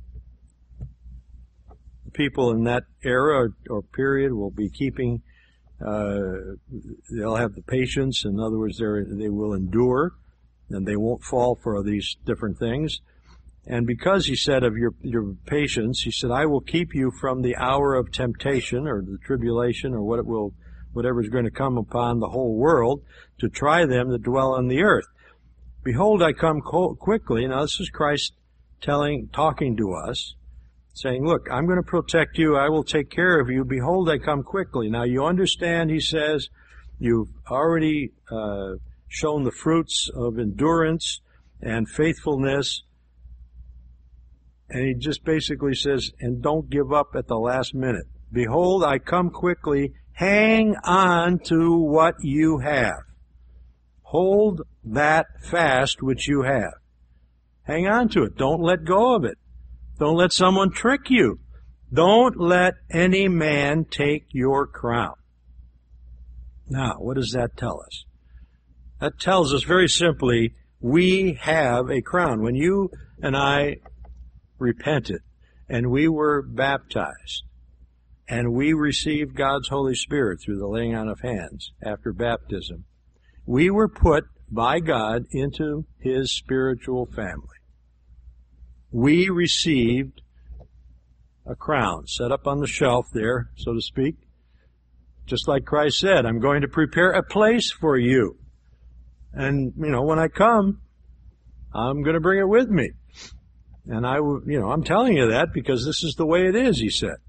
the people in that era or period will be keeping, they'll have the patience. In other words, they will endure, and they won't fall for these different things. And because he said of your patience, he said, I will keep you from the hour of temptation or the tribulation or whatever is going to come upon the whole world to try them that dwell on the earth. Behold, I come quickly. Now this is Christ talking to us, saying, look, I'm going to protect you. I will take care of you. Behold, I come quickly. Now you understand, he says, you've already shown the fruits of endurance and faithfulness. And he just basically says, and don't give up at the last minute. Behold, I come quickly. Hang on to what you have. Hold that fast which you have. Hang on to it. Don't let go of it. Don't let someone trick you. Don't let any man take your crown. Now, what does that tell us? That tells us very simply, we have a crown. When you and I repented, and we were baptized, and we received God's Holy Spirit through the laying on of hands after baptism, we were put by God into His spiritual family. We received a crown set up on the shelf there, so to speak, just like Christ said, I'm going to prepare a place for you. And, when I come, I'm going to bring it with me. And I'm telling you that because this is the way it is, he said.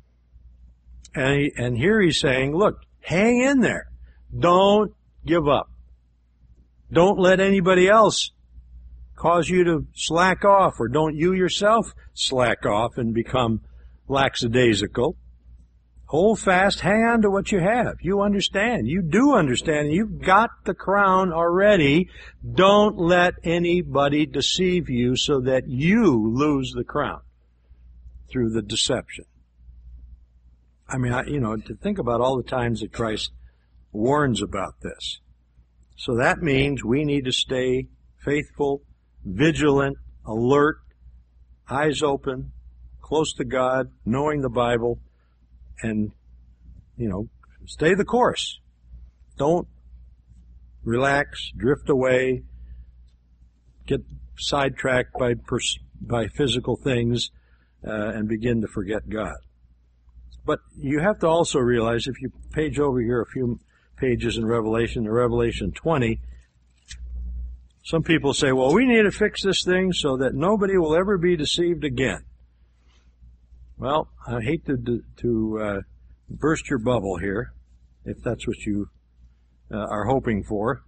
And here he's saying, look, hang in there. Don't give up. Don't let anybody else cause you to slack off, or don't you yourself slack off and become lackadaisical. Hold fast, hang on to what you have. You understand. You do understand. You've got the crown already. Don't let anybody deceive you so that you lose the crown through the deception. I mean, to think about all the times that Christ warns about this. So that means we need to stay faithful, vigilant, alert, eyes open, close to God, knowing the Bible, and, stay the course. Don't relax, drift away, get sidetracked by physical things, and begin to forget God. But you have to also realize, if you page over here a few pages in Revelation, to Revelation 20, some people say, well, we need to fix this thing so that nobody will ever be deceived again. Well, I hate to burst your bubble here, if that's what you are hoping for.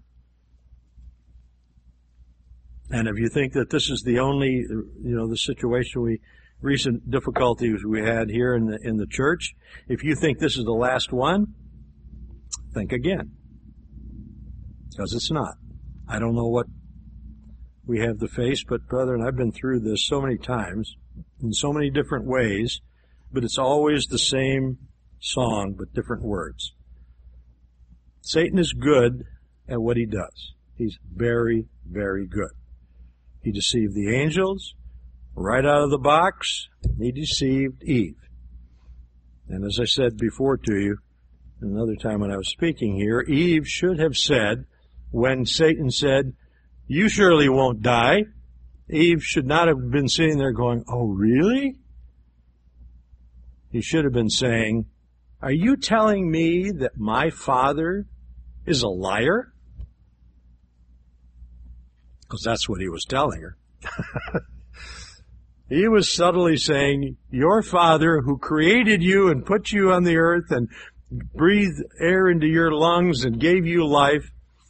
And if you think that this is the only, the situation recent difficulties we had here in the church, if you think this is the last one, think again. Because it's not. I don't know what we have to face, but brethren, I've been through this so many times, in so many different ways, but it's always the same song, but different words. Satan is good at what he does. He's very, very good. He deceived the angels right out of the box. He deceived Eve. And as I said before to you, another time when I was speaking here, Eve should have said, when Satan said, you surely won't die, Eve should not have been sitting there going, oh, really? He should have been saying, are you telling me that my father is a liar? Because that's what he was telling her. He was subtly saying, your father who created you and put you on the earth and breathed air into your lungs and gave you life,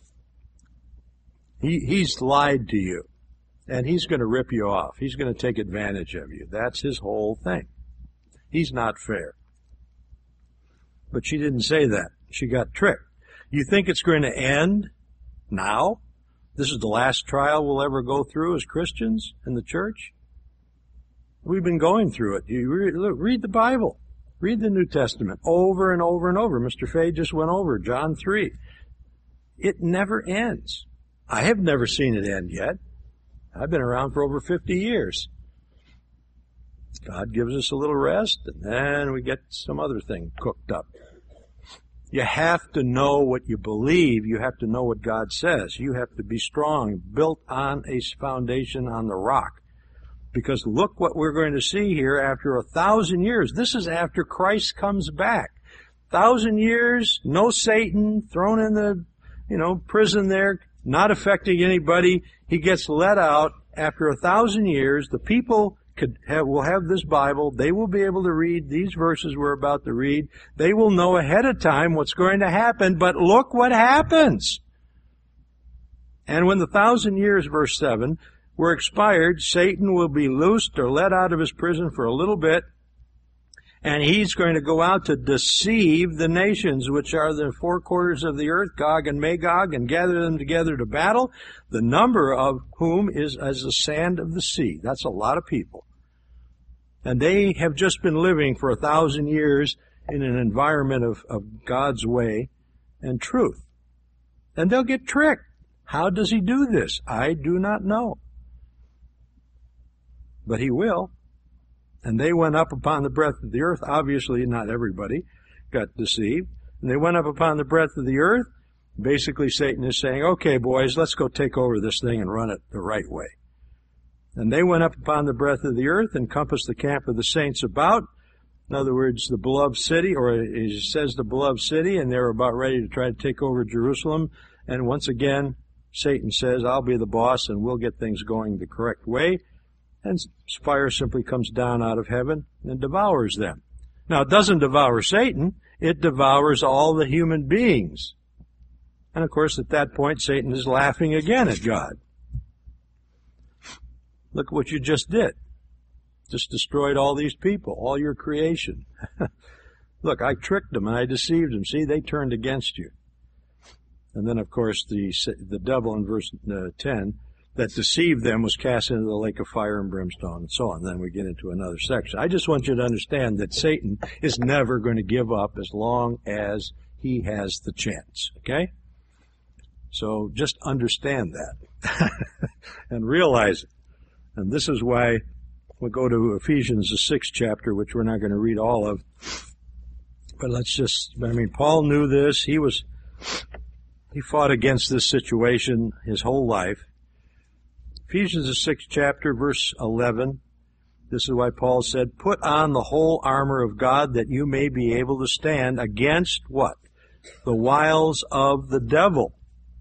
he's lied to you. And he's going to rip you off. He's going to take advantage of you. That's his whole thing. He's not fair. But she didn't say that. She got tricked. You think it's going to end now? This is the last trial we'll ever go through as Christians in the church? We've been going through it. You read the Bible. Read the New Testament over and over and over. Mr. Fay just went over John 3. It never ends. I have never seen it end yet. I've been around for over 50 years. God gives us a little rest, and then we get some other thing cooked up. You have to know what you believe. You have to know what God says. You have to be strong, built on a foundation on the rock. Because look what we're going to see here after 1,000 years. This is after Christ comes back. 1,000 years, no Satan, thrown in the, prison there, not affecting anybody. He gets let out after 1,000 years. The people will have this Bible. They will be able to read these verses we're about to read. They will know ahead of time what's going to happen, but look what happens. And when the 1,000 years, verse 7, were expired, Satan will be loosed or let out of his prison for a little bit, and he's going to go out to deceive the nations which are the four quarters of the earth, Gog and Magog, and gather them together to battle, the number of whom is as the sand of the sea. That's a lot of people. And they have just been living for 1,000 years in an environment of God's way and truth. And they'll get tricked. How does he do this? I do not know. But he will. And they went up upon the breadth of the earth. Obviously, not everybody got deceived. And they went up upon the breadth of the earth. Basically, Satan is saying, okay, boys, let's go take over this thing and run it the right way. And they went up upon the breadth of the earth and compassed the camp of the saints about. In other words, the beloved city, or it says the beloved city, and they're about ready to try to take over Jerusalem. And once again, Satan says, I'll be the boss and we'll get things going the correct way. And fire simply comes down out of heaven and devours them. Now, it doesn't devour Satan. It devours all the human beings. And, of course, at that point, Satan is laughing again at God. Look what you just did. Just destroyed all these people, all your creation. Look, I tricked them and I deceived them. See, they turned against you. And then, of course, the devil in verse 10, that deceived them was cast into the lake of fire and brimstone, and so on. Then we get into another section. I just want you to understand that Satan is never going to give up as long as he has the chance, okay? So just understand that and realize it. And this is why we go to Ephesians, the 6th chapter, which we're not going to read all of. But Paul knew this. He fought against this situation his whole life. Ephesians, the 6th chapter, verse 11. This is why Paul said, put on the whole armor of God that you may be able to stand against what? The wiles of the devil.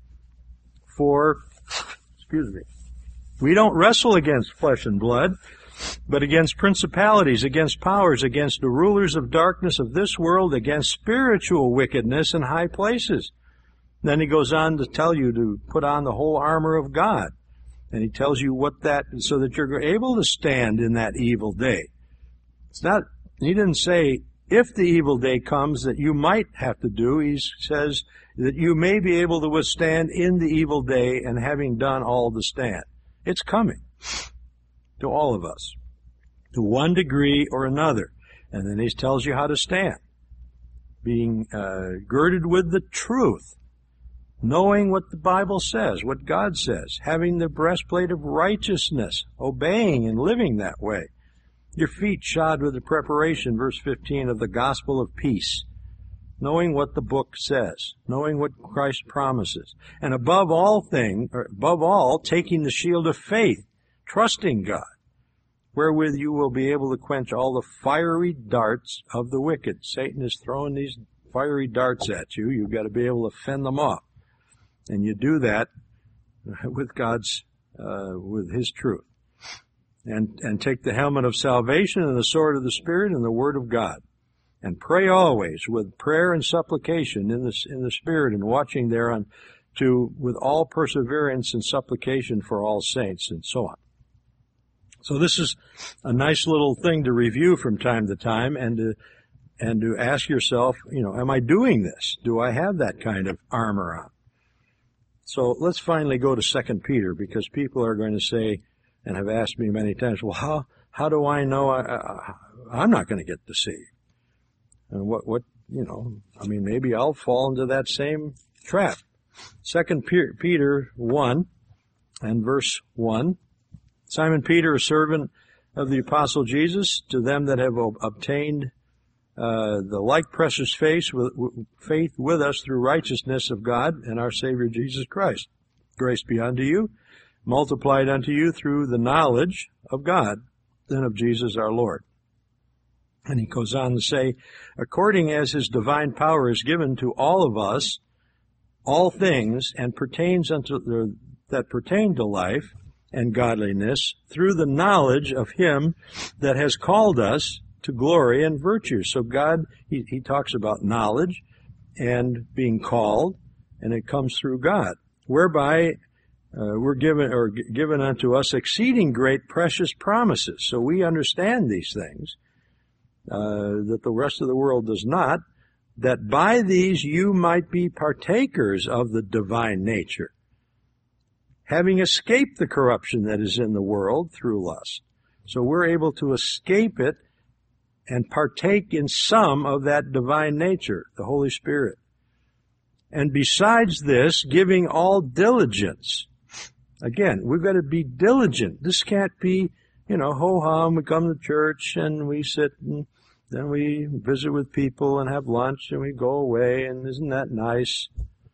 We don't wrestle against flesh and blood, but against principalities, against powers, against the rulers of darkness of this world, against spiritual wickedness in high places. Then he goes on to tell you to put on the whole armor of God. And he tells you so that you're able to stand in that evil day. He didn't say, if the evil day comes that you might have to do. He says that you may be able to withstand in the evil day and having done all to stand. It's coming to all of us, to one degree or another. And then he tells you how to stand, being girded with the truth. Knowing what the Bible says, what God says, having the breastplate of righteousness, obeying and living that way. Your feet shod with the preparation, verse 15, of the gospel of peace. Knowing what the book says, knowing what Christ promises. And above all, taking the shield of faith, trusting God, wherewith you will be able to quench all the fiery darts of the wicked. Satan is throwing these fiery darts at you. You've got to be able to fend them off. And you do that with with His truth. And take the helmet of salvation and the sword of the Spirit and the Word of God. And pray always with prayer and supplication in the Spirit, and watching thereon with all perseverance and supplication for all saints, and so on. So this is a nice little thing to review from time to time, and to ask yourself, am I doing this? Do I have that kind of armor on? So let's finally go to 2 Peter, because people are going to say, and have asked me many times, well, how do I know I'm not going to get deceived? And maybe I'll fall into that same trap. 2 Peter 1 and verse 1. Simon Peter, a servant of the apostle Jesus, to them that have obtained the like precious faith with us through righteousness of God and our Savior Jesus Christ. Grace be unto you, multiplied unto you through the knowledge of God and of Jesus our Lord. And he goes on to say, according as his divine power is given to all of us, all things and that pertain to life and godliness through the knowledge of him that has called us to glory and virtue. So God, he talks about knowledge and being called, and it comes through God, whereby we're given unto us exceeding great precious promises. So we understand these things that the rest of the world does not, that by these you might be partakers of the divine nature, having escaped the corruption that is in the world through lust. So we're able to escape it and partake in some of that divine nature, the Holy Spirit. And besides this, giving all diligence. Again, we've got to be diligent. This can't be, ho-hum, we come to church and we sit and then we visit with people and have lunch and we go away, and isn't that nice?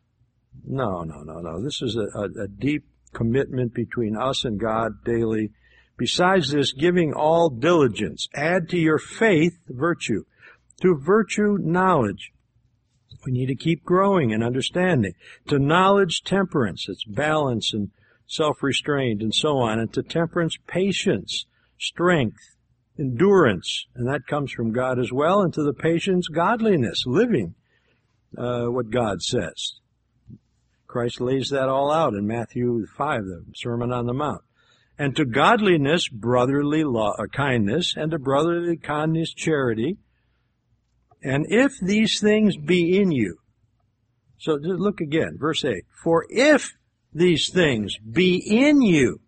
No. This is a deep commitment between us and God daily. Besides this, giving all diligence. Add to your faith virtue. To virtue, knowledge. We need to keep growing in understanding. To knowledge, temperance. It's balance and self-restraint and so on. And to temperance, patience, strength, endurance. And that comes from God as well. And to the patience, godliness, living what God says. Christ lays that all out in Matthew 5, the Sermon on the Mount. And to godliness, brotherly kindness, and to brotherly kindness, charity. And if these things be in you. So look again, verse 8. For if these things be in you,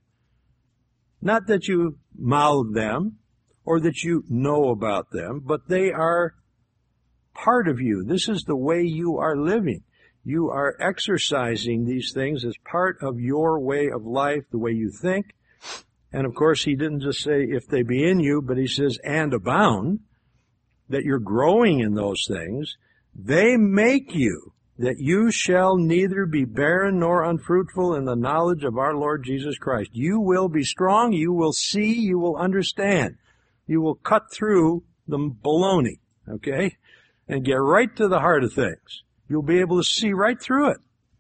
not that you mouth them, or that you know about them, but they are part of you. This is the way you are living. You are exercising these things as part of your way of life, the way you think. And of course, he didn't just say, if they be in you, but he says, and abound, that you're growing in those things. They make you, that you shall neither be barren nor unfruitful in the knowledge of our Lord Jesus Christ. You will be strong, you will see, you will understand. You will cut through the baloney, okay, and get right to the heart of things. You'll be able to see right through it.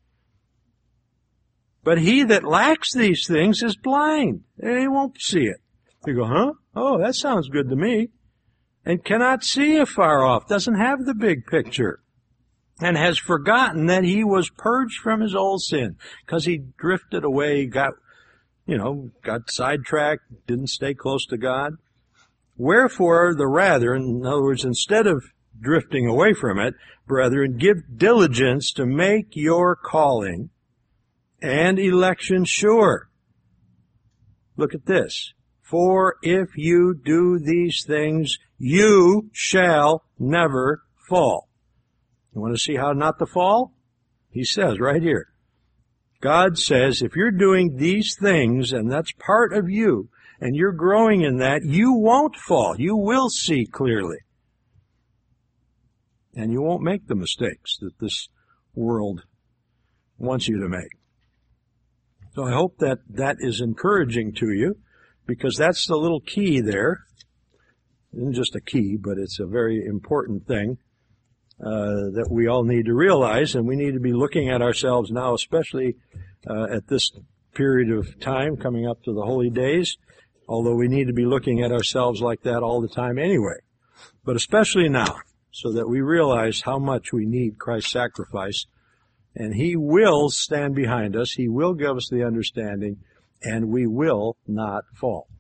But he that lacks these things is blind. He won't see it. You go, huh? Oh, that sounds good to me. And cannot see afar off, doesn't have the big picture, and has forgotten that he was purged from his old sin, because he drifted away, got sidetracked, didn't stay close to God. Wherefore the rather, in other words, instead of drifting away from it, brethren, give diligence to make your calling and election sure. Look at this. For if you do these things, you shall never fall. You want to see how not to fall? He says right here. God says, if you're doing these things, and that's part of you, and you're growing in that, you won't fall. You will see clearly. And you won't make the mistakes that this world wants you to make. So I hope that that is encouraging to you, because that's the little key there. It isn't just a key, but it's a very important thing that we all need to realize, and we need to be looking at ourselves now, especially at this period of time coming up to the holy days, although we need to be looking at ourselves like that all the time anyway, but especially now, so that we realize how much we need Christ's sacrifice, and he will stand behind us, he will give us the understanding, and we will not fall.